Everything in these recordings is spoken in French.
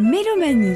Mélomanie.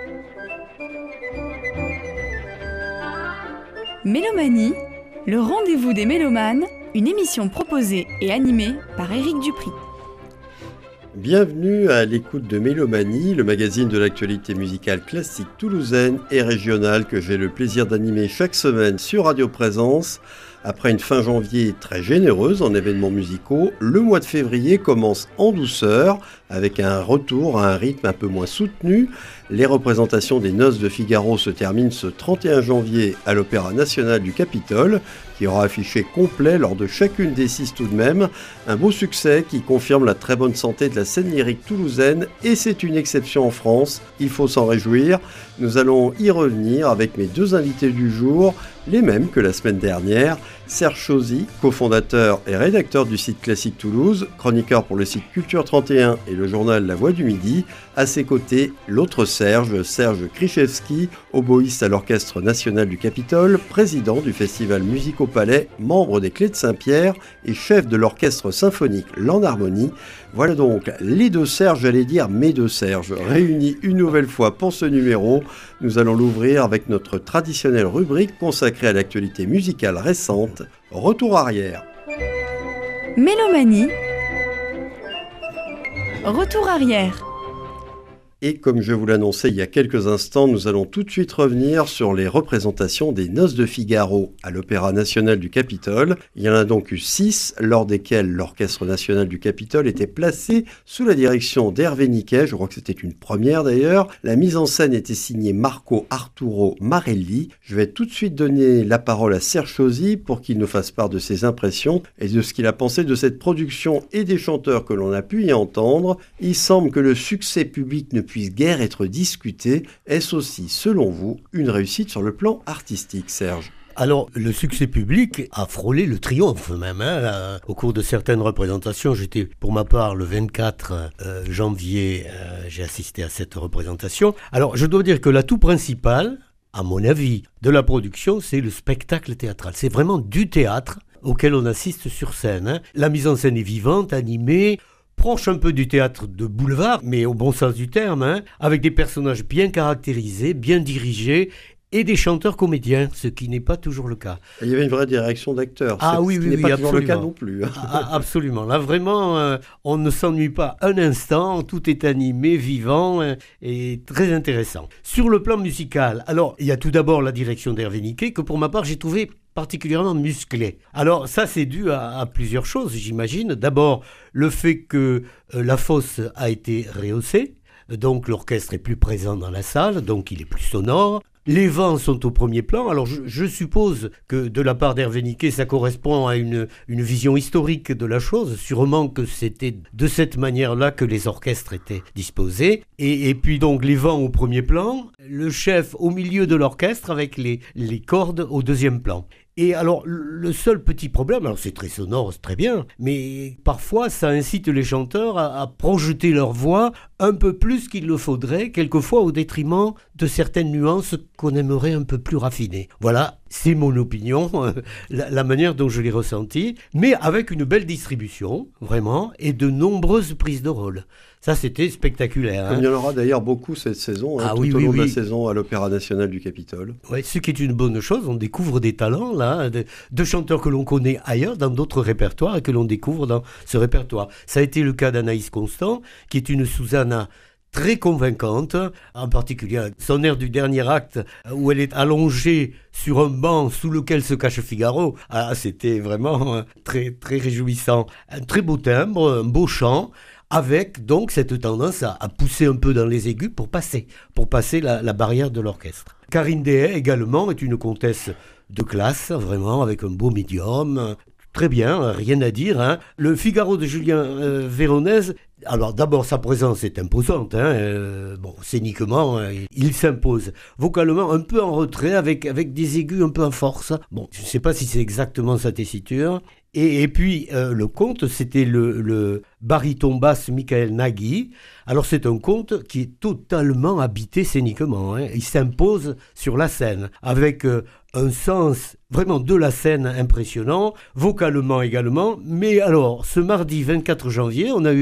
Mélomanie, le rendez-vous des mélomanes, une émission proposée et animée par Éric Dupri. Bienvenue à l'écoute de Mélomanie, le magazine de l'actualité musicale classique toulousaine et régionale que j'ai le plaisir d'animer chaque semaine sur Radio Présence. Après une fin janvier très généreuse en événements musicaux, le mois de février commence en douceur avec un retour à un rythme un peu moins soutenu. Les représentations des Noces de Figaro se terminent ce 31 janvier à l'Opéra National du Capitole, qui aura affiché complet lors de chacune des 6 tout de même. Un beau succès qui confirme la très bonne santé de la scène lyrique toulousaine et c'est une exception en France, il faut s'en réjouir. Nous allons y revenir avec mes deux invités du jour, les mêmes que la semaine dernière. Serge Chauzy, cofondateur et rédacteur du site Classique Toulouse, chroniqueur pour le site Culture 31 et le journal La Voix du Midi. À ses côtés, l'autre Serge Krichevski, oboïste à l'Orchestre National du Capitole, président du Festival Musique au Palais, membre des Clés de Saint-Pierre et chef de l'Orchestre Symphonique L'Enharmonie. Voilà donc les deux Serges, j'allais dire mes deux Serges, réunis une nouvelle fois pour ce numéro. Nous allons l'ouvrir avec notre traditionnelle rubrique consacrée à l'actualité musicale récente, Retour arrière. Mélomanie. Retour arrière. Et comme je vous l'annonçais il y a quelques instants, nous allons tout de suite revenir sur les représentations des Noces de Figaro à l'Opéra National du Capitole. Il y en a donc eu 6, lors desquelles l'Orchestre National du Capitole était placé sous la direction d'Hervé Niquet, je crois que c'était une première d'ailleurs. La mise en scène était signée Marco Arturo Marelli. Je vais tout de suite donner la parole à Serge Chauzy pour qu'il nous fasse part de ses impressions et de ce qu'il a pensé de cette production et des chanteurs que l'on a pu y entendre. Il semble que le succès public ne puisse guère être discuté. Est-ce aussi, selon vous, une réussite sur le plan artistique, Serge ? Alors, le succès public a frôlé le triomphe même. Au cours de certaines représentations, j'étais pour ma part le 24 janvier, j'ai assisté à cette représentation. Alors, je dois dire que l'atout principal, à mon avis, de la production, c'est le spectacle théâtral. C'est vraiment du théâtre auquel on assiste sur scène. La mise en scène est vivante, animée, proche un peu du théâtre de boulevard, mais au bon sens du terme, avec des personnages bien caractérisés, bien dirigés, et des chanteurs comédiens, ce qui n'est pas toujours le cas. Il y avait une vraie direction d'acteurs, ce qui n'est pas toujours le cas non plus. Absolument, là vraiment, on ne s'ennuie pas un instant, tout est animé, vivant et très intéressant. Sur le plan musical, alors il y a tout d'abord la direction d'Hervé Niquet, que pour ma part j'ai trouvé particulièrement musclé. Alors ça c'est dû à plusieurs choses, j'imagine. D'abord le fait que la fosse a été rehaussée, donc l'orchestre est plus présent dans la salle, donc il est plus sonore. Les vents sont au premier plan. Alors je suppose que de la part d'Hervé Niquet, ça correspond à une vision historique de la chose. Sûrement que c'était de cette manière-là que les orchestres étaient disposés. Et puis donc les vents au premier plan, le chef au milieu de l'orchestre avec les cordes au deuxième plan. Et alors, le seul petit problème, alors c'est très sonore, c'est très bien, mais parfois ça incite les chanteurs à projeter leur voix un peu plus qu'il le faudrait, quelquefois au détriment de certaines nuances qu'on aimerait un peu plus raffinées. Voilà, c'est mon opinion, la manière dont je l'ai ressenti, mais avec une belle distribution, vraiment, et de nombreuses prises de rôle. Ça, c'était spectaculaire. Comme il y en aura d'ailleurs beaucoup cette saison, tout au long de la saison à l'Opéra National du Capitole. Oui, ce qui est une bonne chose, on découvre des talents, là, de chanteurs que l'on connaît ailleurs, dans d'autres répertoires, et que l'on découvre dans ce répertoire. Ça a été le cas d'Anaïs Constant, qui est une Susanna très convaincante, en particulier son air du dernier acte, où elle est allongée sur un banc sous lequel se cache Figaro. Ah, c'était vraiment très, très réjouissant. Un très beau timbre, un beau chant, avec donc cette tendance à pousser un peu dans les aigus pour passer la barrière de l'orchestre. Karine Dehaye également est une comtesse de classe, vraiment, avec un beau médium. Très bien, rien à dire. Le Figaro de Julien Véronèse, alors d'abord sa présence est imposante, scéniquement il s'impose. Vocalement un peu en retrait avec des aigus un peu en force. Bon, je ne sais pas si c'est exactement sa tessiture. Et puis le conte, c'était le baryton basse Michael Nagy. Alors c'est un conte qui est totalement habité scéniquement. Il s'impose sur la scène avec un sens vraiment de la scène impressionnant, vocalement également. Mais alors, ce mardi 24 janvier, on a eu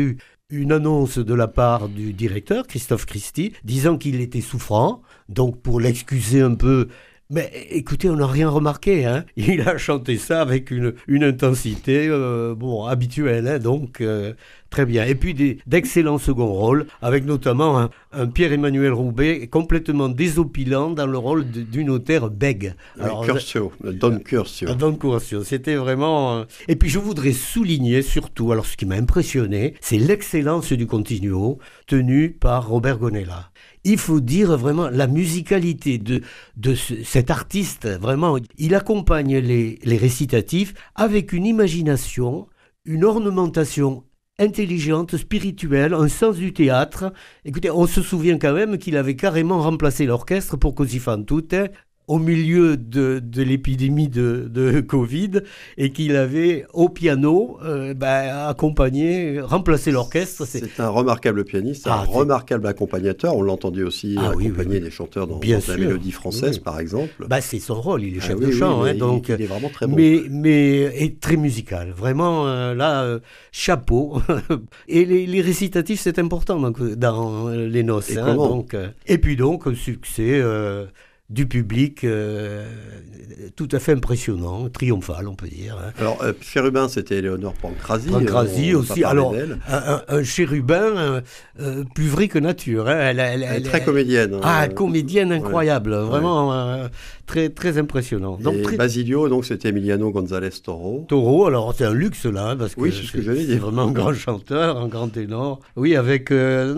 une annonce de la part du directeur, Christophe Christie, disant qu'il était souffrant, donc pour l'excuser un peu. Mais écoutez, on n'a rien remarqué, hein. Il a chanté ça avec une intensité habituelle, hein, donc très bien. Et puis d'excellents seconds rôles, avec notamment un Pierre-Emmanuel Roubaix complètement désopilant dans le rôle du notaire Bègue. Curcio, Don Curcio. Don Curcio, c'était vraiment... Et puis je voudrais souligner surtout, alors ce qui m'a impressionné, c'est l'excellence du continuo tenu par Robert Gonella. Il faut dire vraiment la musicalité de cet artiste. Vraiment, il accompagne les récitatifs avec une imagination, une ornementation intelligente, spirituelle, un sens du théâtre. Écoutez, on se souvient quand même qu'il avait carrément remplacé l'orchestre pour Così fan tutte au milieu de l'épidémie de Covid et qu'il avait au piano remplacé l'orchestre. C'est un remarquable pianiste, un remarquable accompagnateur. On l'a entendu aussi accompagner des chanteurs dans la mélodie française, par exemple. C'est son rôle, il est chef de chant. Donc, il est vraiment très bon. Mais est très musical. Vraiment, chapeau. Et les récitatifs, c'est important dans les noces. Et puis donc, succès... du public tout à fait impressionnant, triomphal, on peut dire. Hein. Alors, chérubin, c'était Éléonore Pancrazi. Pancrazi aussi. Alors, un chérubin plus vrai que nature. Hein. Elle est très comédienne. Comédienne incroyable. Vraiment très, très impressionnant. Et Basilio, donc, c'était Emiliano González Toro. Toro, alors c'est un luxe là, parce que c'est ce que j'allais dire. C'est vraiment un grand chanteur, un grand ténor. Oui, avec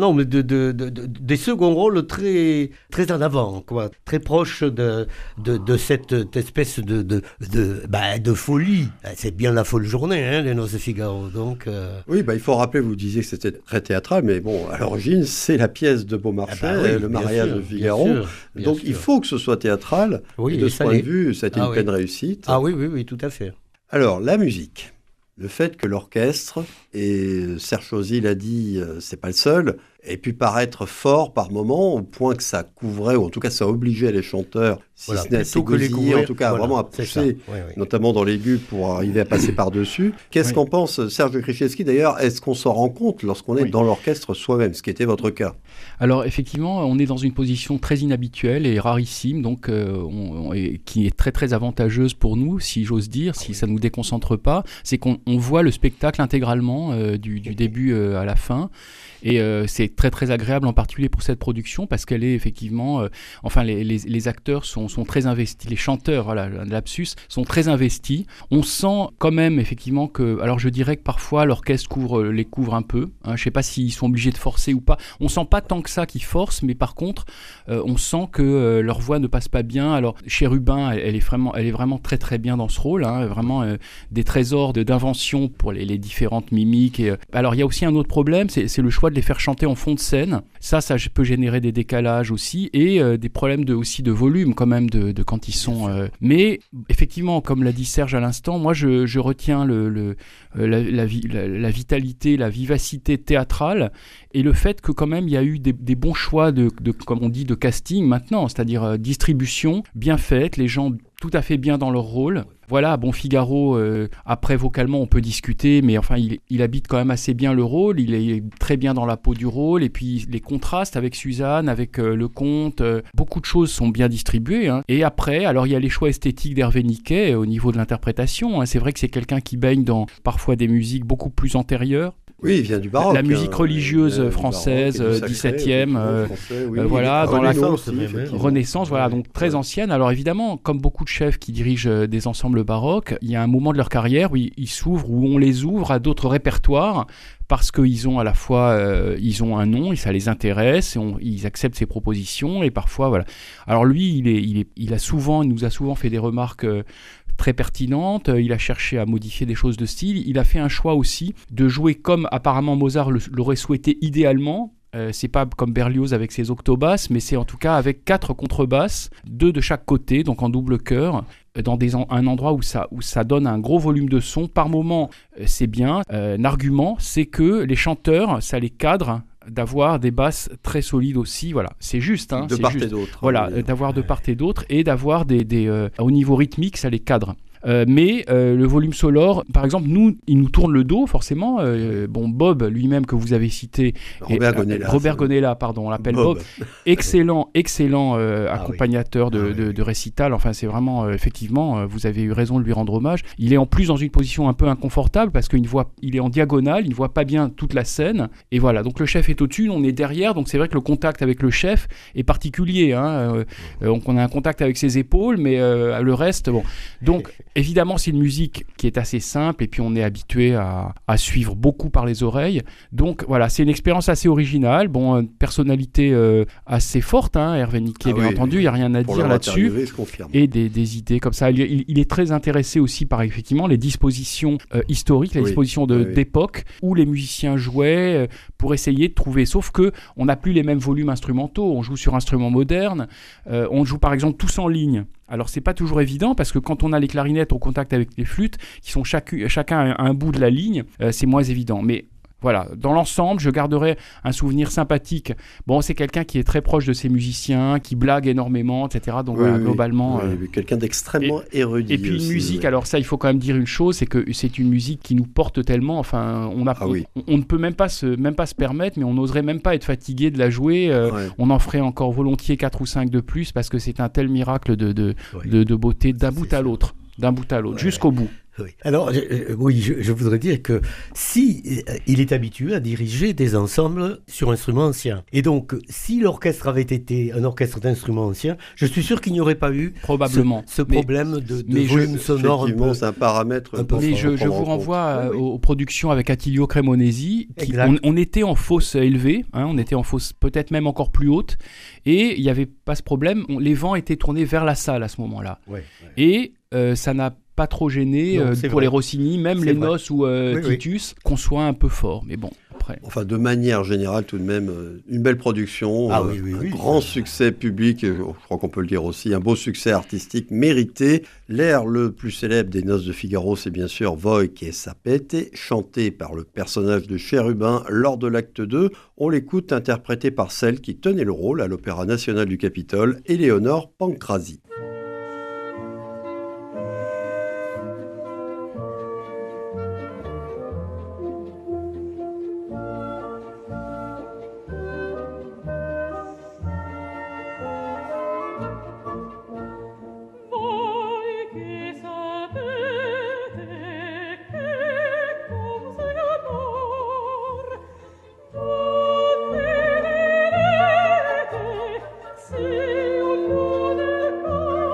des seconds rôles très, très en avant, quoi. Très proche de cette espèce de folie. C'est bien la folle journée, hein, les Noces de Figaro. Donc, Oui, il faut rappeler, vous disiez que c'était très théâtral, mais bon, à l'origine, c'est la pièce de Beaumarchais, le mariage de Figaro. Donc il faut que ce soit théâtral. Oui, et de ce point de vue, c'était une pleine réussite. Oui, tout à fait. Alors, la musique. Le fait que l'orchestre, et Serge Chauzy l'a dit, c'est pas le seul, ait pu paraître fort par moment, au point que ça couvrait, ou en tout cas ça obligeait les chanteurs, ce n'est à s'égosiller, en tout cas vraiment à pousser, notamment dans l'aigu, pour arriver à passer par-dessus. Qu'est-ce qu'en pense Serge Krzyzewski d'ailleurs? Est-ce qu'on s'en rend compte lorsqu'on est dans l'orchestre soi-même, ce qui était votre cas? Alors effectivement, on est dans une position très inhabituelle et rarissime, donc qui est très très avantageuse pour nous, si j'ose dire, si ça ne nous déconcentre pas. C'est qu'on voit le spectacle intégralement du début à la fin. Et c'est très très agréable en particulier pour cette production parce qu'elle est effectivement, les acteurs sont très investis, les chanteurs, voilà, lapsus, sont très investis. On sent quand même effectivement que, alors je dirais que parfois l'orchestre les couvre un peu, hein, je sais pas s'ils sont obligés de forcer ou pas. On sent pas tant que ça qu'ils forcent, mais par contre on sent que leur voix ne passe pas bien. Alors Chérubin, elle est vraiment très très bien dans ce rôle, hein, vraiment des trésors d'invention pour les différentes mimiques. Alors il y a aussi un autre problème, c'est le choix de les faire chanter en fond de scène. Ça peut générer des décalages aussi et des problèmes aussi de volume quand même de quand ils sont... Mais effectivement, comme l'a dit Serge à l'instant, moi je retiens la vitalité, la vivacité théâtrale et le fait que quand même il y a eu des bons choix de comme on dit, de casting maintenant, c'est-à-dire distribution bien faite, les gens tout à fait bien dans leur rôle. Voilà, bon, Figaro, après vocalement on peut discuter, mais enfin il habite quand même assez bien le rôle, il est très bien dans la peau du rôle, et puis les contrastes avec Suzanne, avec le comte, beaucoup de choses sont bien distribuées. Hein. Et après, alors il y a les choix esthétiques d'Hervé Niquet au niveau de l'interprétation, hein. C'est vrai que c'est quelqu'un qui baigne dans parfois des musiques beaucoup plus antérieures. Oui, il vient du baroque. La musique religieuse française, 17e, voilà, dans la Renaissance, voilà, donc très ancienne. Alors évidemment, comme beaucoup de chefs qui dirigent des ensembles baroques, il y a un moment de leur carrière où ils s'ouvrent, où on les ouvre à d'autres répertoires, parce qu'ils ont à la fois, ils ont un nom, et ça les intéresse, et ils acceptent ses propositions, et parfois, voilà. Alors lui, il nous a souvent fait des remarques très pertinente, il a cherché à modifier des choses de style, il a fait un choix aussi de jouer comme apparemment Mozart l'aurait souhaité idéalement, c'est pas comme Berlioz avec ses octobasses, mais c'est en tout cas avec 4 contrebasses, 2 de chaque côté, donc en double chœur, dans un endroit où ça donne un gros volume de son. Par moment, c'est bien. Un argument, c'est que les chanteurs, ça les cadre d'avoir des basses très solides aussi, voilà, c'est juste, hein, de part et d'autre, voilà, d'avoir de part et d'autre et d'avoir au niveau rythmique, ça les cadre. Mais le volume sonore, par exemple, il nous tourne le dos forcément. Bob lui-même que vous avez cité, Robert Gonella, pardon, on l'appelle Bob. excellent accompagnateur de récital. Enfin, c'est vraiment effectivement, vous avez eu raison de lui rendre hommage. Il est en plus dans une position un peu inconfortable parce qu'il est en diagonale, il ne voit pas bien toute la scène. Et voilà, donc le chef est au-dessus, on est derrière, donc c'est vrai que le contact avec le chef est particulier. Donc on a un contact avec ses épaules, mais le reste, bon. Donc évidemment, c'est une musique qui est assez simple et puis on est habitué à suivre beaucoup par les oreilles. Donc voilà, c'est une expérience assez originale. Bon, personnalité assez forte, Hervé Niquet, bien entendu, il n'y a rien à dire là-dessus. Et des idées comme ça. Il est très intéressé aussi par effectivement les dispositions historiques, les dispositions d'époque où les musiciens jouaient pour essayer de trouver. Sauf que on n'a plus les mêmes volumes instrumentaux. On joue sur instruments modernes. On joue par exemple tous en ligne. Alors c'est pas toujours évident parce que quand on a les clarinettes au contact avec les flûtes qui sont chacun à un bout de la ligne, c'est moins évident. Mais voilà, dans l'ensemble, je garderai un souvenir sympathique. Bon, c'est quelqu'un qui est très proche de ses musiciens, qui blague énormément, etc. Donc globalement... quelqu'un d'extrêmement érudit. Et puis une musique, alors ça, il faut quand même dire une chose, c'est que c'est une musique qui nous porte tellement, enfin, on ne peut même pas se permettre, mais on n'oserait même pas être fatigué de la jouer. On en ferait encore volontiers 4 ou 5 de plus, parce que c'est un tel miracle de beauté d'un bout à l'autre, jusqu'au bout. Oui. Alors, je voudrais dire que si il est habitué à diriger des ensembles sur instruments anciens, et donc si l'orchestre avait été un orchestre d'instruments anciens, je suis sûr qu'il n'y aurait pas eu probablement ce problème de volume sonore. Effectivement, c'est un paramètre. Mais je vous renvoie aux productions avec Attilio Cremonesi. On était en fosse élevée, on était en fosse peut-être même encore plus haute, et il n'y avait pas ce problème. Les vents étaient tournés vers la salle à ce moment-là. Et ça n'a pas trop gêné pour les Rossini, même les Noces ou Titus, qu'on soit un peu fort. Mais bon, après... Enfin, de manière générale, tout de même, une belle production, un grand succès public, je crois qu'on peut le dire aussi, un beau succès artistique mérité. L'air le plus célèbre des Noces de Figaro, c'est bien sûr Voi che sapete, chanté par le personnage de Chérubin lors de l'acte 2. On l'écoute interprété par celle qui tenait le rôle à l'Opéra National du Capitole, Éléonore Pancrazi. Se un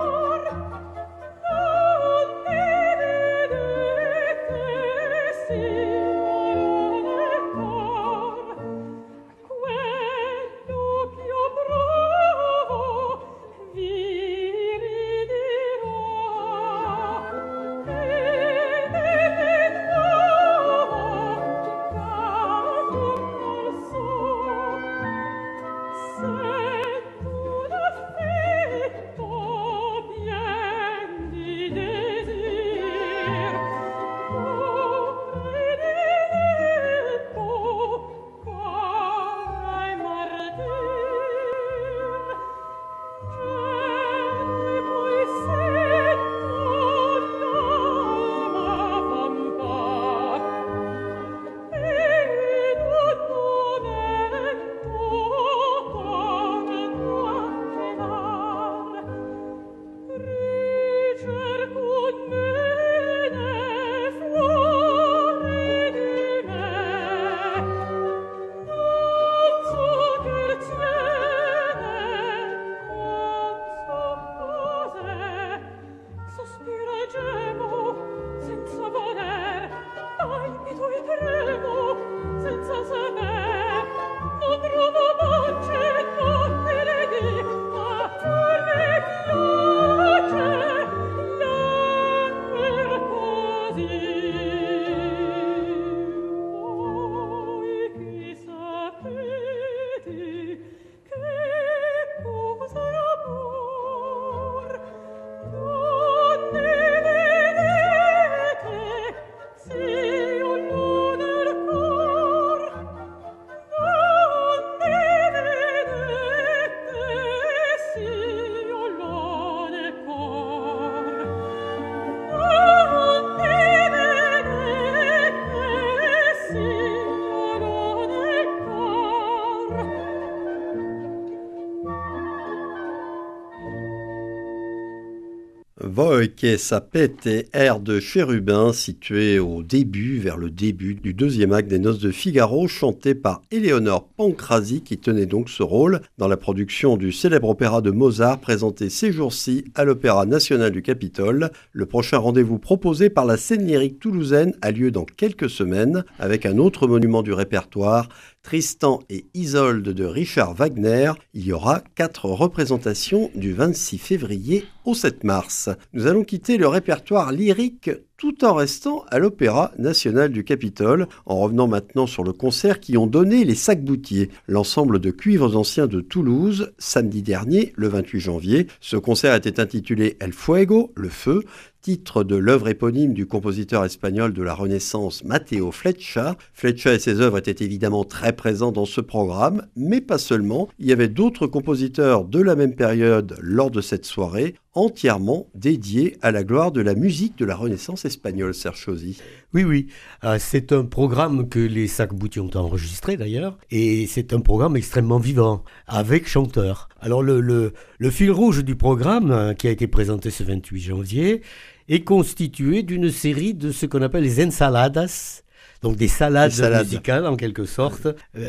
Voi che sapete, air de Chérubin, situé vers le début du deuxième acte des Noces de Figaro, chanté par Éléonore Pancrazi, qui tenait donc ce rôle dans la production du célèbre opéra de Mozart, présenté ces jours-ci à l'Opéra National du Capitole. Le prochain rendez-vous proposé par la scène lyrique toulousaine a lieu dans quelques semaines, avec un autre monument du répertoire, Tristan et Isolde de Richard Wagner. Il y aura 4 représentations du 26 février au 7 mars. Nous allons quitter le répertoire lyrique tout en restant à l'Opéra National du Capitole, en revenant maintenant sur le concert qui ont donné les Sac-Boutier, l'ensemble de cuivres anciens de Toulouse, samedi dernier, le 28 janvier. Ce concert était intitulé El Fuego, le feu, titre de l'œuvre éponyme du compositeur espagnol de la Renaissance Mateo Flecha. Flecha et ses œuvres étaient évidemment très présents dans ce programme, mais pas seulement. Il y avait d'autres compositeurs de la même période lors de cette soirée, entièrement dédiés à la gloire de la musique de la Renaissance espagnole, Serge Chauzy. Oui, c'est un programme que les Sac-Boutier ont enregistré d'ailleurs, et c'est un programme extrêmement vivant, avec chanteurs. Alors le fil rouge du programme, qui a été présenté ce 28 janvier, est constitué d'une série de ce qu'on appelle les ensaladas, donc des salades musicales en quelque sorte,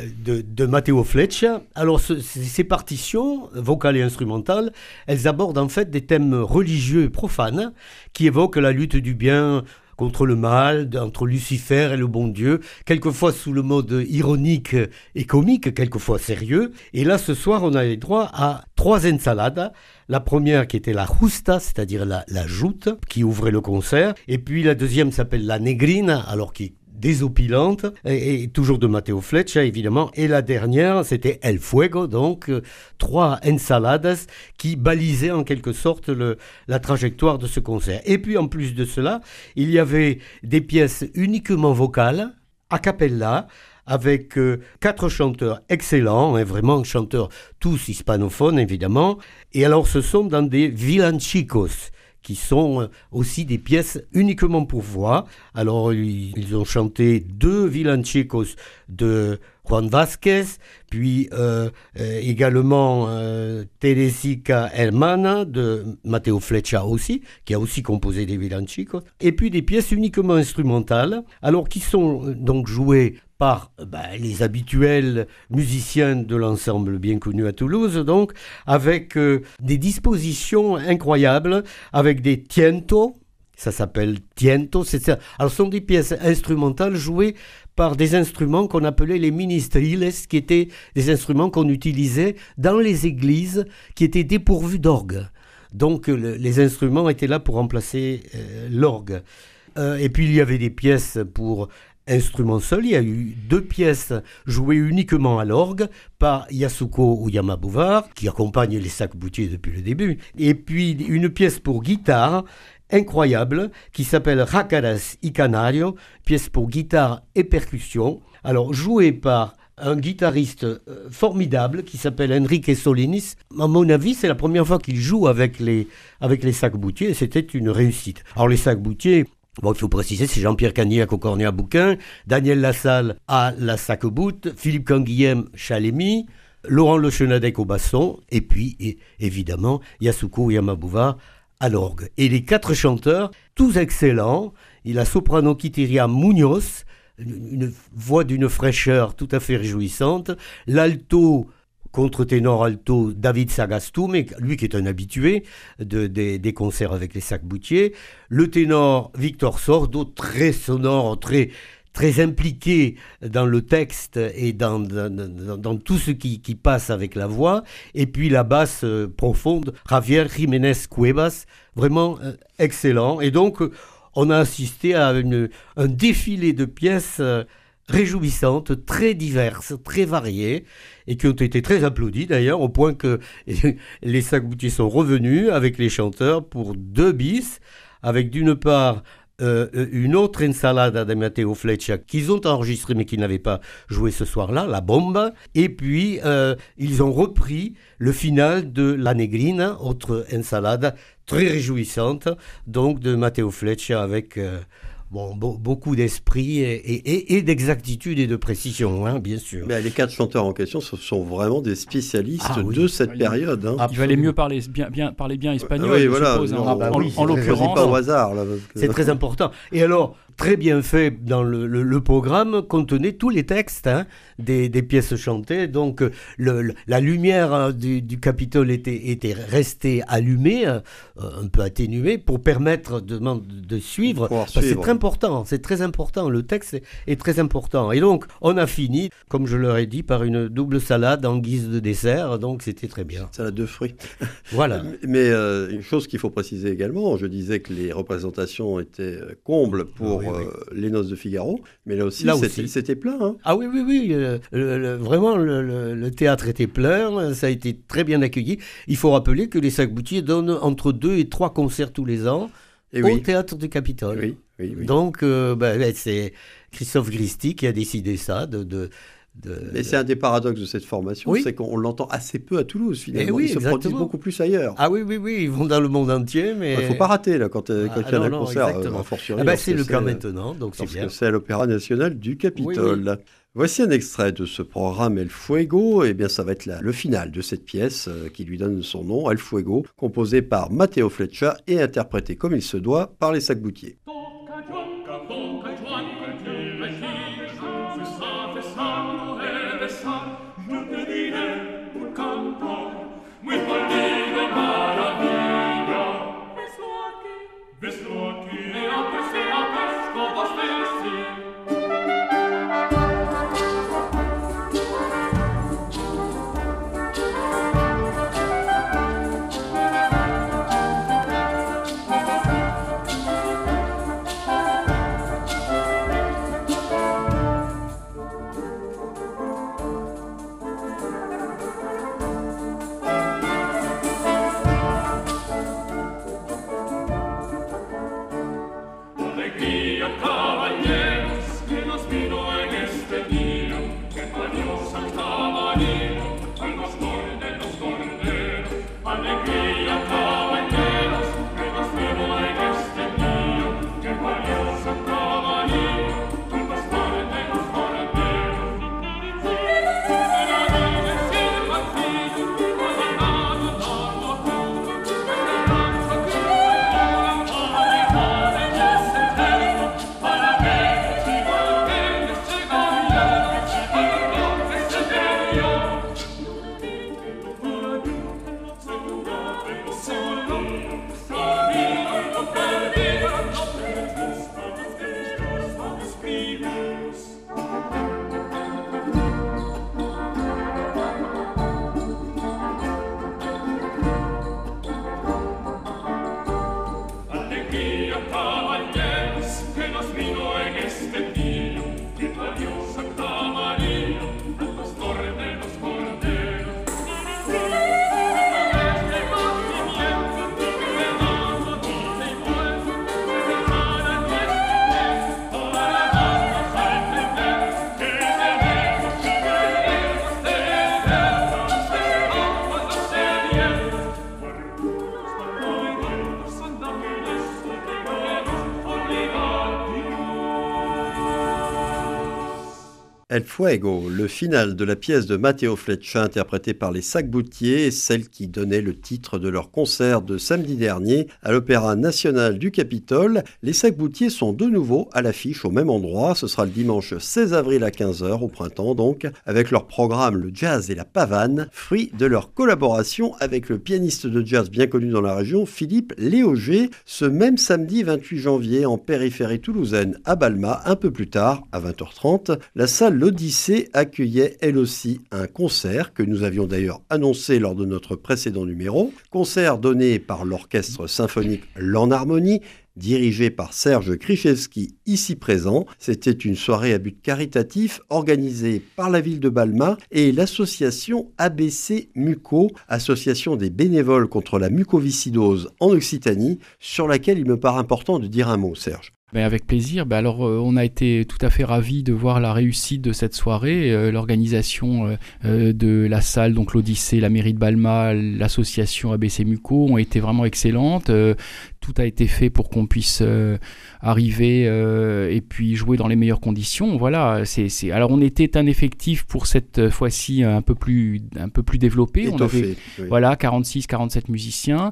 de Mateo Flecha. Alors ces partitions, vocales et instrumentales, elles abordent en fait des thèmes religieux et profanes qui évoquent la lutte du bien contre le mal, entre Lucifer et le bon Dieu, quelquefois sous le mode ironique et comique, quelquefois sérieux. Et là, ce soir, on a les droits à 3 ensaladas. La première qui était la justa, c'est-à-dire la joute, qui ouvrait le concert. Et puis la deuxième s'appelle la negrina, alors qui est désopilante, et toujours de Mateo Flecha évidemment, et la dernière c'était El Fuego, donc 3 ensaladas qui balisaient en quelque sorte la trajectoire de ce concert. Et puis en plus de cela, il y avait des pièces uniquement vocales, a cappella, avec 4 chanteurs excellents, vraiment chanteurs tous hispanophones évidemment, et alors ce sont dans des villancicos, qui sont aussi des pièces uniquement pour voix. Alors, ils ont chanté 2 villancicos de Juan Vázquez, puis également Teresica Hermana de Mateo Flecha aussi, qui a aussi composé des villancicos, et puis des pièces uniquement instrumentales, alors qui sont donc jouées par les habituels musiciens de l'ensemble bien connu à Toulouse, donc, avec des dispositions incroyables, avec des tientos, ça s'appelle tiento, alors ce sont des pièces instrumentales jouées par des instruments qu'on appelait les ministriles, qui étaient des instruments qu'on utilisait dans les églises qui étaient dépourvues d'orgue. Donc les instruments étaient là pour remplacer l'orgue. Et puis il y avait des pièces pour instruments seuls. Il y a eu 2 pièces jouées uniquement à l'orgue par Yasuko Uyama-Bouvard, qui accompagne les Sac-Boutier depuis le début. Et puis une pièce pour guitare incroyable qui s'appelle Racaras y Canario, pièce pour guitare et percussion. Alors jouée par un guitariste formidable qui s'appelle Enrique Solinis. À mon avis, c'est la première fois qu'il joue avec les Sac-Boutier et c'était une réussite. Alors les Sac-Boutier, bon, il faut préciser, c'est Jean-Pierre Cagniac au cornet à bouquin, Daniel Lassalle à la Sac-Bout, Philippe Canguilhem Chalémy, Laurent Le Chenadec au basson, et puis évidemment Yasuko Uyama-Bouvard à l'orgue. Et les 4 chanteurs, tous excellents, il a soprano Quiteria Munoz, une voix d'une fraîcheur tout à fait réjouissante, l'alto, contre-ténor alto, David Sagastume, lui qui est un habitué des concerts avec les Sac-Boutier, le ténor Victor Sordo, très sonore, très impliqué dans le texte et dans tout ce qui passe avec la voix, et puis la basse profonde, Javier Jiménez Cuevas, vraiment excellent. Et donc, on a assisté à un défilé de pièces réjouissantes, très diverses, très variées, et qui ont été très applaudies d'ailleurs, au point que les Sac-Boutier sont revenus avec les chanteurs pour 2 bis, avec d'une part une autre ensalada de Mateo Flecha qu'ils ont enregistré mais qu'ils n'avaient pas joué ce soir-là, La Bomba, et puis ils ont repris le final de La Negrina, autre ensalada très réjouissante, donc de Mateo Flecha avec beaucoup d'esprit et d'exactitude et de précision, hein, bien sûr. Mais les 4 chanteurs en question, ce sont vraiment des spécialistes de cette période. Hein. Il valait mieux parler bien espagnol, oui, je voilà, suppose. En l'occurrence, pas au hasard. Là, c'est très important. Et alors, très bien fait, dans le programme contenait tous les textes des pièces chantées. Donc, la lumière du Capitole était restée allumée, un peu atténuée, pour permettre de suivre. C'est très important. Le texte est très important. Et donc, on a fini, comme je leur ai dit, par une double salade en guise de dessert. Donc, c'était très bien. Salade de fruits. Voilà. Mais une chose qu'il faut préciser également, je disais que les représentations étaient combles pour les Noces de Figaro, mais là aussi, c'était plein. Hein. Ah oui. Vraiment, le théâtre était plein, ça a été très bien accueilli. Il faut rappeler que les Sac-Boutiers donnent entre 2 et 3 concerts tous les ans au Théâtre du Capitole. Oui. Donc, c'est Christophe Gristy qui a décidé ça. Mais c'est un des paradoxes de cette formation, c'est qu'on l'entend assez peu à Toulouse, finalement. Ils se produisent beaucoup plus ailleurs. Ah oui, ils vont dans le monde entier. Mais il ne faut pas rater là, quand il y a un concert. C'est le cas maintenant, donc c'est bien. C'est à l'Opéra National du Capitole. Oui. Voici un extrait de ce programme El Fuego. Eh bien, ça va être le final de cette pièce qui lui donne son nom, El Fuego, composée par Matteo Fleccia et interprétée comme il se doit par les Sac-Boutiers. El Fuego, le final de la pièce de Matteo Fleccia interprétée par les Sac-Boutiers, celle qui donnait le titre de leur concert de samedi dernier à l'Opéra National du Capitole. Les Sac-Boutiers sont de nouveau à l'affiche au même endroit, ce sera le dimanche 16 avril à 15h au printemps donc, avec leur programme Le Jazz et la Pavane, fruit de leur collaboration avec le pianiste de jazz bien connu dans la région, Philippe Léoger, ce même samedi 28 janvier en périphérie toulousaine à Balma, un peu plus tard, à 20h30, la salle L'Odyssée accueillait elle aussi un concert que nous avions d'ailleurs annoncé lors de notre précédent numéro. Concert donné par l'orchestre symphonique L'Enharmonie, dirigé par Serge Krichevski, ici présent. C'était une soirée à but caritatif organisée par la ville de Balma et l'association ABC Muco, association des bénévoles contre la mucoviscidose en Occitanie, sur laquelle il me paraît important de dire un mot, Serge. Avec plaisir. Alors, on a été tout à fait ravis de voir la réussite de cette soirée. L'organisation de la salle, donc l'Odyssée, la mairie de Balma, l'association ABC Muco ont été vraiment excellentes. Tout a été fait pour qu'on puisse arriver et puis jouer dans les meilleures conditions. Voilà. Alors, on était un effectif pour cette fois-ci un peu plus développé. Étoffé, on avait 46-47 musiciens,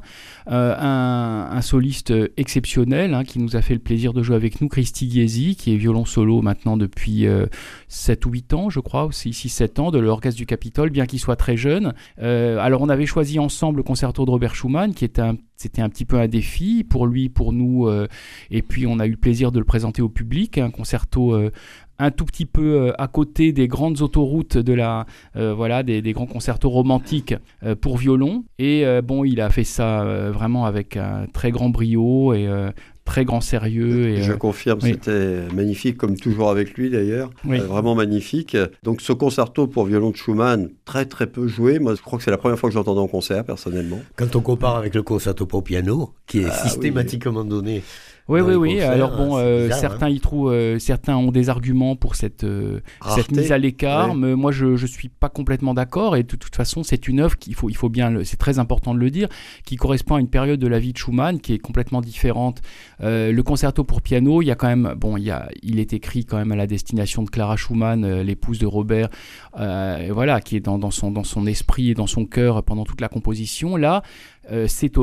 un soliste exceptionnel qui nous a fait le plaisir de jouer avec nous, Christy Giesi, qui est violon solo maintenant depuis 7 ou 8 ans, je crois, aussi 6-7 ans, de l'Orchestre du Capitole, bien qu'il soit très jeune. Alors, on avait choisi ensemble le concerto de Robert Schumann, qui était c'était un petit peu un défi pour lui, pour nous, et puis on a eu le plaisir de le présenter au public, un concerto un tout petit peu à côté des grandes autoroutes des grands concertos romantiques pour violon. Et il a fait ça vraiment avec un très grand brio et très grand sérieux. Et, je confirme, oui. C'était magnifique, comme toujours avec lui d'ailleurs, Oui. vraiment magnifique. Donc ce concerto pour violon de Schumann, très très peu joué. Moi je crois que c'est la première fois que j'entendais en concert personnellement. Quand on compare avec le concerto pour piano, qui est systématiquement donné. Oui. Concerts, Alors bizarre, certains y trouvent, certains ont des arguments pour cette mise à l'écart, mais moi je suis pas complètement d'accord. Et de toute façon, c'est une œuvre qu'il faut bien, c'est très important de le dire, qui correspond à une période de la vie de Schumann qui est complètement différente. Le concerto pour piano, il y a quand même, il est écrit quand même à la destination de Clara Schumann, l'épouse de Robert, qui est dans son esprit et dans son cœur pendant toute la composition. Là, c'est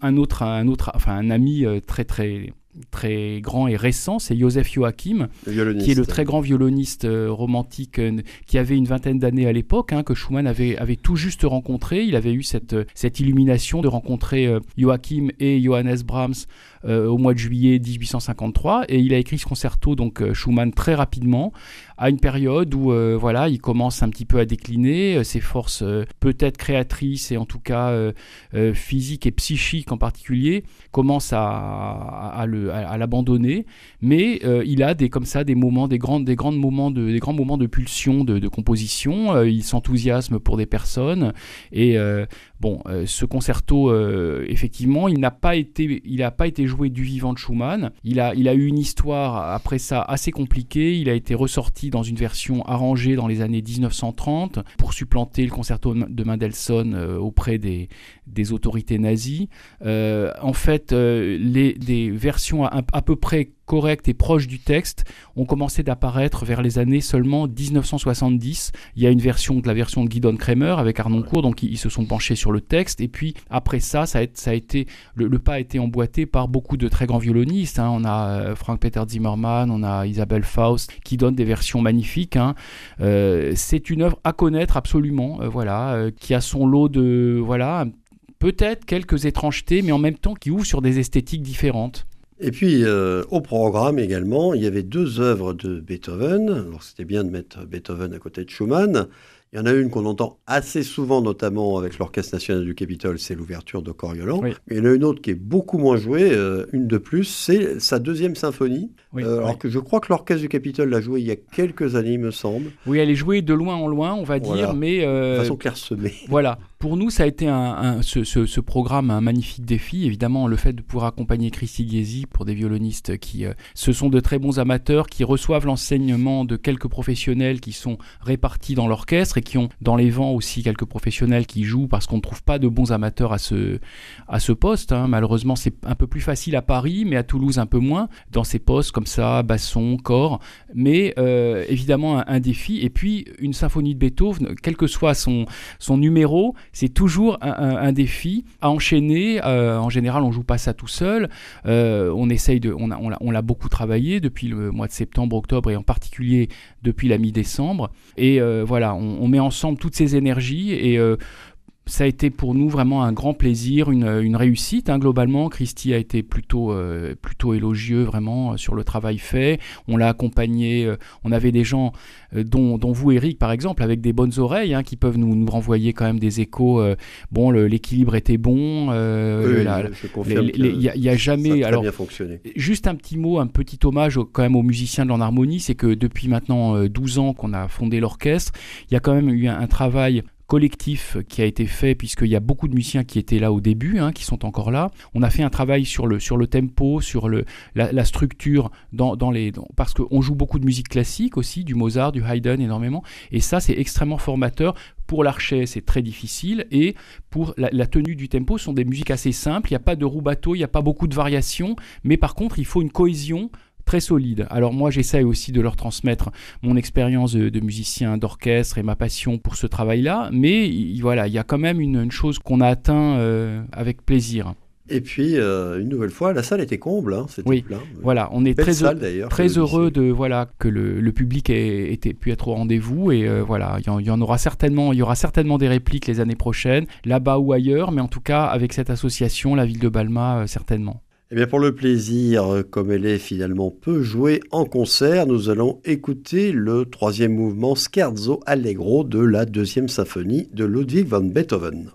un ami très très très grand et récent, c'est Joseph Joachim, qui est le très grand violoniste romantique qui avait une vingtaine d'années à l'époque, que Schumann avait tout juste rencontré. Il avait eu cette illumination de rencontrer Joachim et Johannes Brahms au mois de juillet 1853, et il a écrit ce concerto, donc Schumann, très rapidement, à une période où il commence un petit peu à décliner, ses forces peut-être créatrices et en tout cas physiques et psychiques en particulier commencent à l'abandonner, mais il a des moments, des grands moments de pulsion, de composition. Il s'enthousiasme pour des personnes et ce concerto, effectivement, il n'a pas été joué du vivant de Schumann. Il a eu une histoire après ça assez compliquée. Il a été ressorti dans une version arrangée dans les années 1930 pour supplanter le concerto de Mendelssohn auprès des autorités nazies. En fait, des versions à peu près correctes et proches du texte ont commencé d'apparaître vers les années seulement 1970. Il y a la version de Gidon Kremer avec Harnoncourt, donc ils se sont penchés sur le texte, et puis après ça a été le pas a été emboîté par beaucoup de très grands violonistes. On a Frank-Peter Zimmermann, on a Isabelle Faust qui donnent des versions magnifiques. C'est une œuvre à connaître absolument, qui a son lot de peut-être quelques étrangetés, mais en même temps qui ouvre sur des esthétiques différentes. Et puis, au programme également, il y avait 2 œuvres de Beethoven. Alors, c'était bien de mettre Beethoven à côté de Schumann. Il y en a une qu'on entend assez souvent, notamment avec l'Orchestre national du Capitole, c'est l'ouverture de Coriolan. Oui. Mais il y en a une autre qui est beaucoup moins jouée, une de plus, c'est sa 2e symphonie. Alors que je crois que l'Orchestre du Capitole l'a jouée il y a quelques années, il me semble. Oui, elle est jouée de loin en loin, on va dire, mais... de façon clairsemée. Voilà. Pour nous, ça a été ce programme un magnifique défi. Évidemment, le fait de pouvoir accompagner Christy Giesi pour des violonistes qui ce sont de très bons amateurs, qui reçoivent l'enseignement de quelques professionnels qui sont répartis dans l'orchestre et qui ont dans les vents aussi quelques professionnels qui jouent, parce qu'on ne trouve pas de bons amateurs à ce poste. Malheureusement, c'est un peu plus facile à Paris, mais à Toulouse un peu moins, dans ces postes comme ça, basson, corps. Mais évidemment, un défi. Et puis, une symphonie de Beethoven, quel que soit son numéro, c'est toujours un défi à enchaîner. En général, on ne joue pas ça tout seul. On l'a beaucoup travaillé depuis le mois de septembre, octobre, et en particulier depuis la mi-décembre. Et on met ensemble toutes ces énergies et ça a été pour nous vraiment un grand plaisir, une réussite. Globalement, Christy a été plutôt élogieux vraiment sur le travail fait. On l'a accompagné. On avait des gens, dont vous, Eric, par exemple, avec des bonnes oreilles, qui peuvent nous renvoyer quand même des échos. L'équilibre était bon. Je confirme. Il y a jamais. Ça a très bien fonctionné. Juste un petit hommage quand même aux musiciens de l'En-Harmonie, c'est que depuis maintenant 12 ans qu'on a fondé l'orchestre, il y a quand même eu un travail collectif qui a été fait, puisqu'il y a beaucoup de musiciens qui étaient là au début, qui sont encore là. On a fait un travail sur le tempo, sur la structure, parce qu'on joue beaucoup de musique classique aussi, du Mozart, du Haydn énormément, et ça c'est extrêmement formateur. Pour l'archet, c'est très difficile, et pour la tenue du tempo, ce sont des musiques assez simples, il n'y a pas de rubato, il n'y a pas beaucoup de variations, mais par contre, il faut une cohésion très solide. Alors moi, j'essaye aussi de leur transmettre mon expérience de musicien d'orchestre et ma passion pour ce travail-là, mais voilà, il y a quand même une chose qu'on a atteint avec plaisir. Et puis, une nouvelle fois, la salle était comble, c'était oui, plein. Voilà, on est très heureux que le public ait pu être au rendez-vous, et voilà, il y aura certainement des répliques les années prochaines, là-bas ou ailleurs, mais en tout cas, avec cette association, la ville de Balma, certainement. Eh bien, pour le plaisir, comme elle est finalement peu jouée en concert, nous allons écouter le 3e mouvement Scherzo Allegro de la 2e symphonie de Ludwig van Beethoven.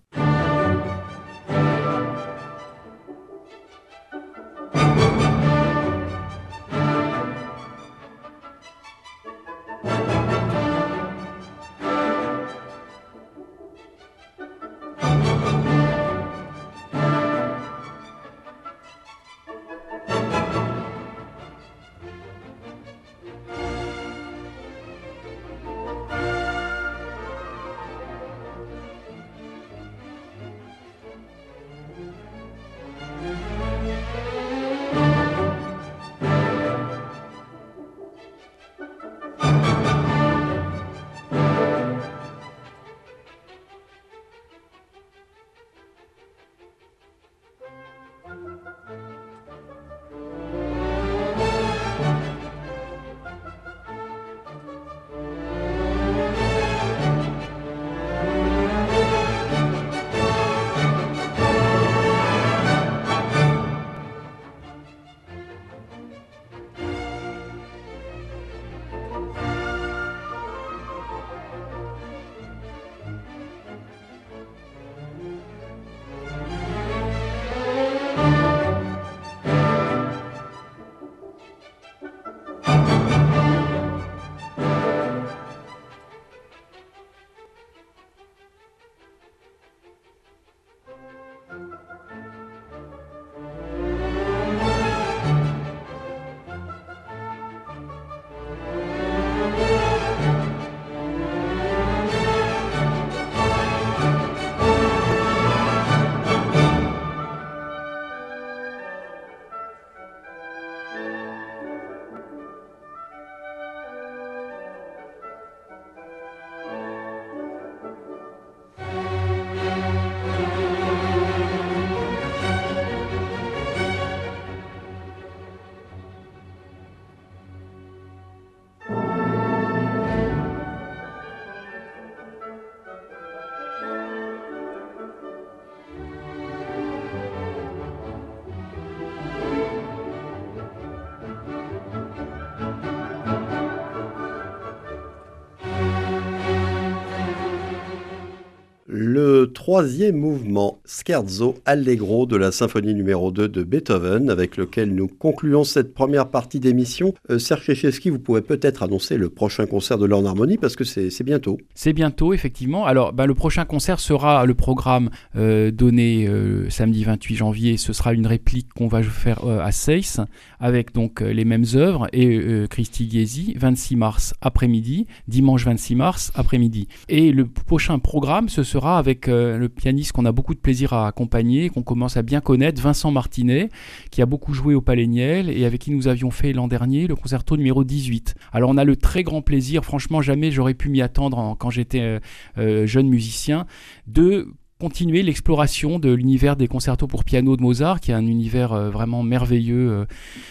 Le 3e mouvement, Scherzo Allegro de la symphonie numéro 2 de Beethoven, avec lequel nous concluons cette première partie d'émission. Serge Chechevski, vous pourrez peut-être annoncer le prochain concert de l'Orne Harmonie, parce que c'est bientôt. C'est bientôt, effectivement. Alors, le prochain concert sera le programme donné samedi 28 janvier. Ce sera une réplique qu'on va faire à Seyss, avec donc les mêmes œuvres, et Christy Gyesi, 26 mars après-midi, dimanche 26 mars après-midi. Et le prochain programme, ce sera avec le pianiste qu'on a beaucoup de plaisir à accompagner, qu'on commence à bien connaître, Vincent Martinet, qui a beaucoup joué au Palais Niel et avec qui nous avions fait l'an dernier le concerto numéro 18. Alors on a le très grand plaisir, franchement jamais j'aurais pu m'y attendre quand j'étais jeune musicien, de continuer l'exploration de l'univers des concertos pour piano de Mozart, qui est un univers vraiment merveilleux.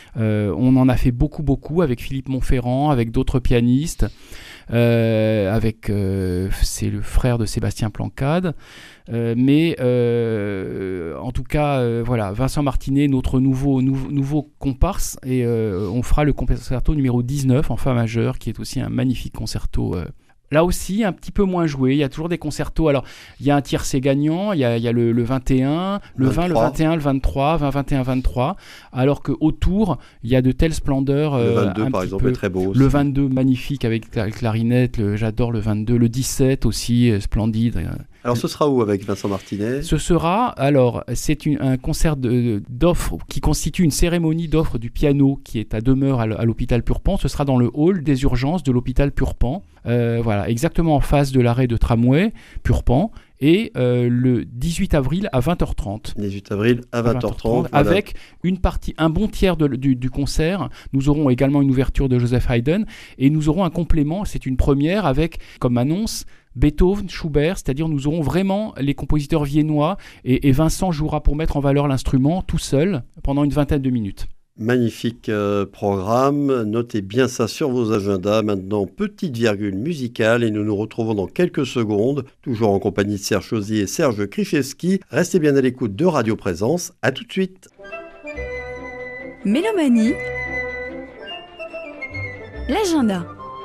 On en a fait beaucoup avec Philippe Monferrand, avec d'autres pianistes, c'est le frère de Sébastien Plancade. Mais en tout cas, voilà, Vincent Martinet, notre nouveau comparse, et on fera le concerto numéro 19 en fa majeur, qui est aussi un magnifique concerto Là aussi, un petit peu moins joué. Il y a toujours des concertos. Alors, il y a un tiercé gagnant, il y a le 21, le 20, le 21, le 23, 20, 21, 23. Alors qu'autour, il y a de telles splendeurs. Le 22, par exemple, est très beau aussi. Le 22, magnifique avec la clarinette. J'adore le 22. Le 17 aussi, splendide. Alors, ce sera où avec Vincent Martinet ? Ce sera, alors, c'est un concert d'offres qui constitue une cérémonie d'offres du piano qui est à demeure à l'hôpital Purpan. Ce sera dans le hall des urgences de l'hôpital Purpan. Voilà, exactement en face de l'arrêt de tramway Purpan. Et le 18 avril à 20h30. 18 avril à 20h30. Voilà. Avec une partie, un bon tiers du concert. Nous aurons également une ouverture de Joseph Haydn. Et nous aurons un complément, c'est une première avec, comme annonce, Beethoven, Schubert, c'est-à-dire nous aurons vraiment les compositeurs viennois et Vincent jouera pour mettre en valeur l'instrument tout seul pendant une vingtaine de minutes. Magnifique programme, notez bien ça sur vos agendas. Maintenant, petite virgule musicale et nous nous retrouvons dans quelques secondes, toujours en compagnie de Serge Chauzy et Serge Krichewski. Restez bien à l'écoute de Radio Présence, à tout de suite. Mélomanie, l'agenda.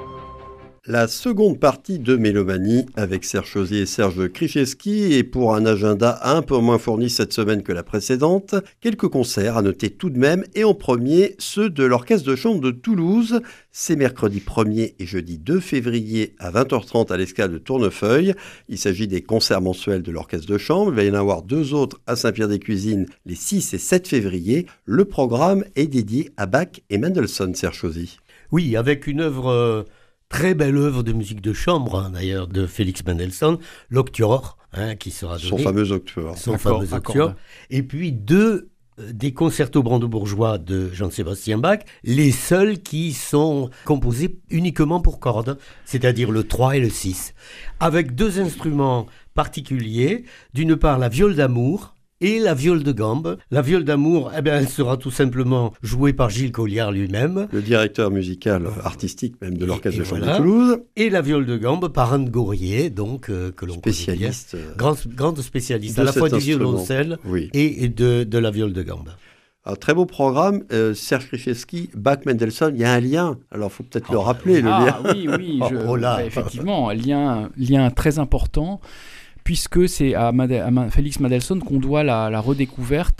La seconde partie de Mélomanie avec Serge Chauzy et Serge Krichewski et pour un agenda un peu moins fourni cette semaine que la précédente, quelques concerts à noter tout de même et en premier ceux de l'Orchestre de Chambre de Toulouse. C'est mercredi 1er et jeudi 2 février à 20h30 à l'escale de Tournefeuille. Il s'agit des concerts mensuels de l'Orchestre de Chambre. Il va y en avoir 2 autres à Saint-Pierre-des-Cuisines les 6 et 7 février. Le programme est dédié à Bach et Mendelssohn, Serge Chauzy. Oui, avec une œuvre... très belle œuvre de musique de chambre, d'ailleurs, de Félix Mendelssohn, l'Octuor, qui sera donné. Son fameux Octuor. Son fameux Octuor. Et puis 2 des concertos brando-bourgeois de Jean-Sébastien Bach, les seuls qui sont composés uniquement pour cordes, c'est-à-dire le 3 et le 6, avec 2 instruments particuliers, d'une part la viole d'amour, et la viole de gambe. La viole d'amour, elle sera tout simplement jouée par Gilles Colliard lui-même. Le directeur musical, artistique même de l'Orchestre de Chambre de Toulouse. Et la viole de gambe par Anne Gaurier, donc, que l'on spécialiste, connaît bien. Grande spécialiste, à la fois du violoncelle et de la viole de gambe. Alors, très beau programme. Serge Krichewski, Bach, Mendelssohn, il y a un lien. Alors, il faut peut-être le rappeler, le lien. Oui, effectivement, lien très important. Puisque c'est à Félix Mendelssohn qu'on doit la redécouverte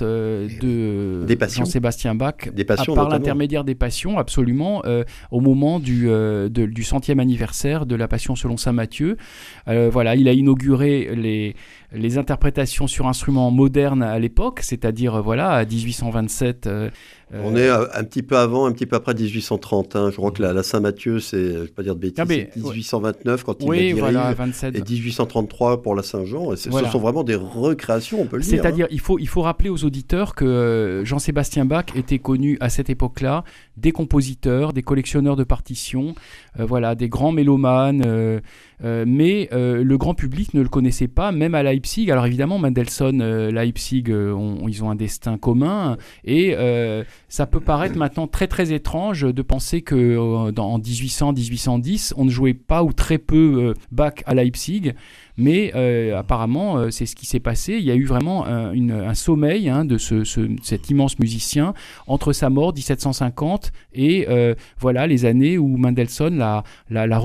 de Jean-Sébastien Bach, par l'intermédiaire des Passions, absolument, au moment du 100e anniversaire de la Passion selon saint Matthieu. Voilà, il a inauguré les interprétations sur instruments modernes à l'époque, c'est-à-dire à 1827. On est un petit peu avant, un petit peu après 1830. Je crois que la Saint-Matthieu, c'est, je ne vais pas dire de bêtises, c'est 1829 quand il dirige, 27. Et 1833 pour la Saint-Jean. Ce sont vraiment des recréations, on peut le dire. C'est-à-dire, il faut rappeler aux auditeurs que Jean-Sébastien Bach était connu à cette époque-là des compositeurs, des collectionneurs de partitions, des grands mélomanes, mais le grand public ne le connaissait pas, même à Leipzig. Alors évidemment, Mendelssohn, Leipzig, ils ont un destin commun, et ça peut paraître maintenant très très étrange de penser que en 1800-1810, on ne jouait pas ou très peu Bach à Leipzig, mais apparemment c'est ce qui s'est passé. Il y a eu vraiment un sommeil de cet immense musicien entre sa mort 1750 et les années où Mendelssohn l'a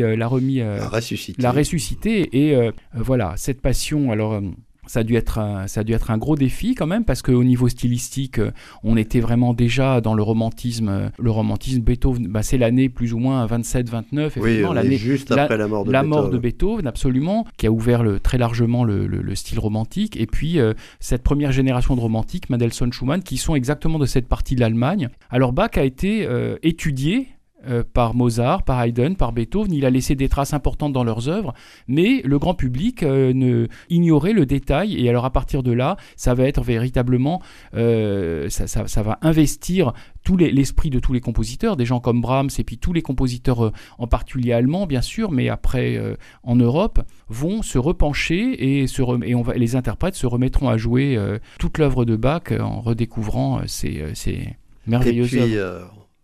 ressuscité et cette passion. Alors ça a dû être un gros défi quand même, parce qu'au niveau stylistique, on était vraiment déjà dans le romantisme. Le romantisme, Beethoven, c'est l'année plus ou moins 27-29, effectivement, l'année juste après la mort de Beethoven, absolument, qui a ouvert très largement le style romantique. Et puis cette première génération de romantiques, Mendelssohn, Schumann, qui sont exactement de cette partie de l'Allemagne. Alors Bach a été étudié par Mozart, par Haydn, par Beethoven. Il a laissé des traces importantes dans leurs œuvres, mais le grand public ignorait le détail. Et alors à partir de là, ça va être véritablement, ça va investir l'esprit de tous les compositeurs, des gens comme Brahms et puis tous les compositeurs, en particulier allemands bien sûr, mais après en Europe, vont se repencher et les interprètes se remettront à jouer toute l'œuvre de Bach en redécouvrant ces merveilleuses œuvres.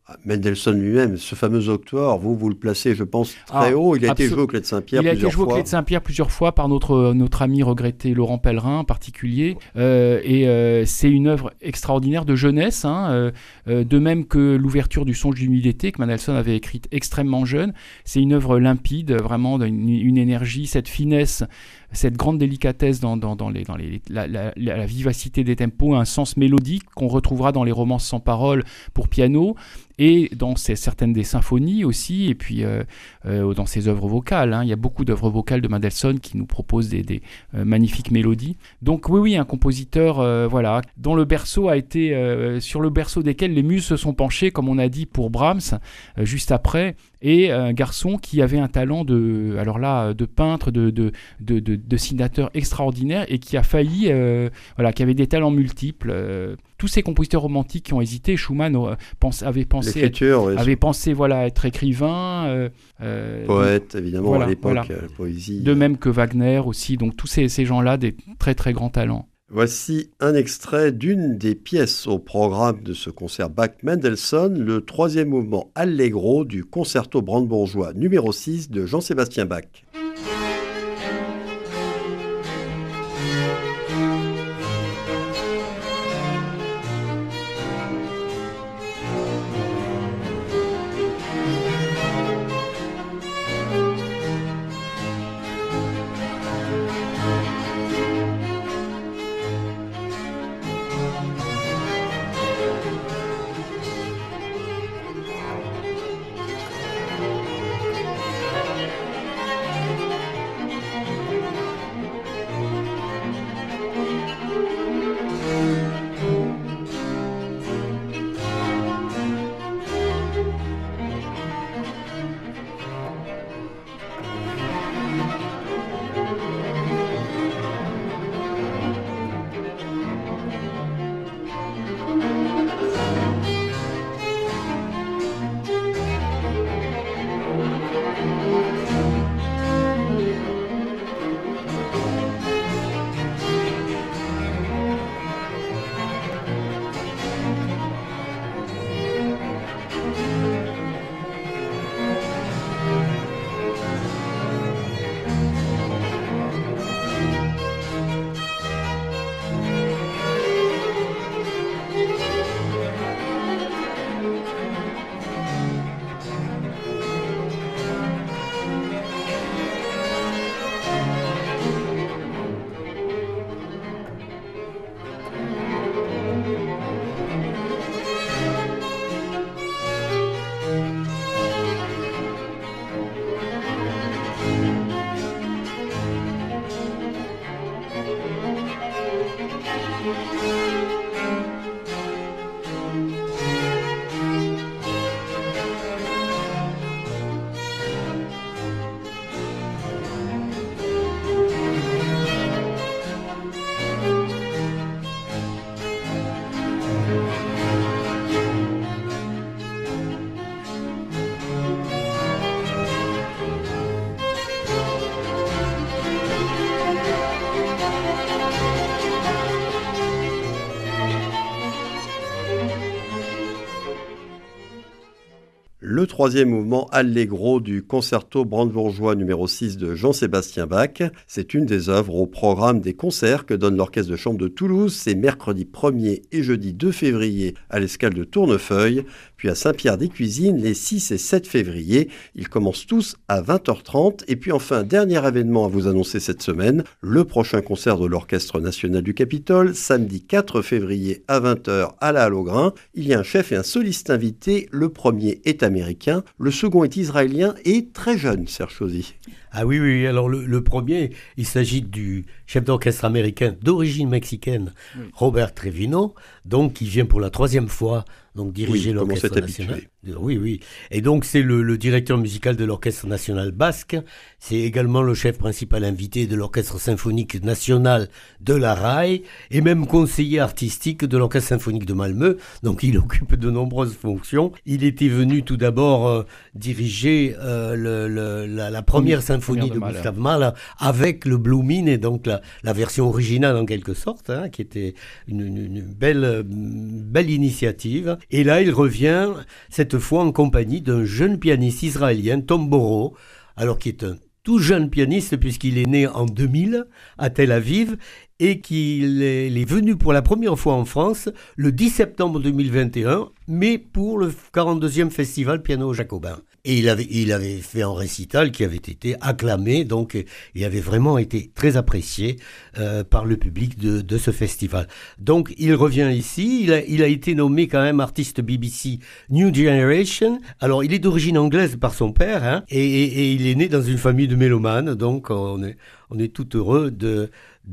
Mendelssohn lui-même, ce fameux octoire, vous le placez, je pense, très haut. Il a été joué au Clé de Saint-Pierre plusieurs fois. Il a été joué au Clé de Saint-Pierre plusieurs fois par notre ami regretté Laurent Pellerin en particulier. C'est une œuvre extraordinaire de jeunesse, de même que l'ouverture du Songe d'une nuit d'été, que Mendelssohn avait écrite extrêmement jeune. C'est une œuvre limpide, vraiment une énergie, cette finesse, cette grande délicatesse dans la vivacité des tempos, un sens mélodique qu'on retrouvera dans les romances sans paroles pour piano et dans certaines des symphonies aussi, et puis dans ses œuvres vocales. Il y a beaucoup d'œuvres vocales de Mendelssohn qui nous proposent des magnifiques mélodies. Donc oui, un compositeur dont le berceau a été sur le berceau desquels les muses se sont penchées, comme on a dit pour Brahms, juste après, et un garçon qui avait un talent de peintre, de dessinateur extraordinaire, et qui a failli, qui avait des talents multiples. Tous ces compositeurs romantiques qui ont hésité, Schumann avait pensé être écrivain, poète évidemment à l'époque, la poésie. De même que Wagner aussi, donc tous ces gens-là, des très très grands talents. Voici un extrait d'une des pièces au programme de ce concert Bach-Mendelssohn, le 3e mouvement Allegro du concerto brandebourgeois numéro 6 de Jean-Sébastien Bach. Le 3e mouvement Allegro du concerto brandebourgeois numéro 6 de Jean-Sébastien Bach. C'est une des œuvres au programme des concerts que donne l'Orchestre de chambre de Toulouse. C'est mercredi 1er et jeudi 2 février à l'Escale de Tournefeuille, puis à Saint-Pierre-des-Cuisines les 6 et 7 février. Ils commencent tous à 20h30. Et puis enfin, dernier événement à vous annoncer cette semaine, le prochain concert de l'Orchestre national du Capitole, samedi 4 février à 20h à la Halle au Grain. Il y a un chef et un soliste invité. Le premier est américain, le second est israélien et très jeune, Serge Chauzy. Ah oui, alors le premier, il s'agit du chef d'orchestre américain d'origine mexicaine, Robert Trevino, donc qui vient pour la 3e fois donc diriger l'Orchestre national. Oui. Et donc c'est le directeur musical de l'Orchestre national basque. C'est également le chef principal invité de l'Orchestre symphonique national de la RAI et même conseiller artistique de l'Orchestre symphonique de Malmö. Donc il occupe de nombreuses fonctions. Il était venu tout d'abord diriger la première symphonie de Gustav Mahler avec le Blue Min, et donc la version originale en quelque sorte, qui était une belle initiative. Et là il revient cette cette fois en compagnie d'un jeune pianiste israélien, Tom Boro, alors qui est un tout jeune pianiste puisqu'il est né en 2000 à Tel Aviv et qu'il est venu pour la première fois en France le 10 septembre 2021, mais pour le 42e festival Piano Jacobin. Et il avait fait un récital qui avait été acclamé, donc il avait vraiment été très apprécié par le public de ce festival. Donc il revient ici, il a été nommé quand même artiste BBC New Generation. Alors il est d'origine anglaise par son père, hein, et il est né dans une famille de mélomanes, donc on est tout heureux de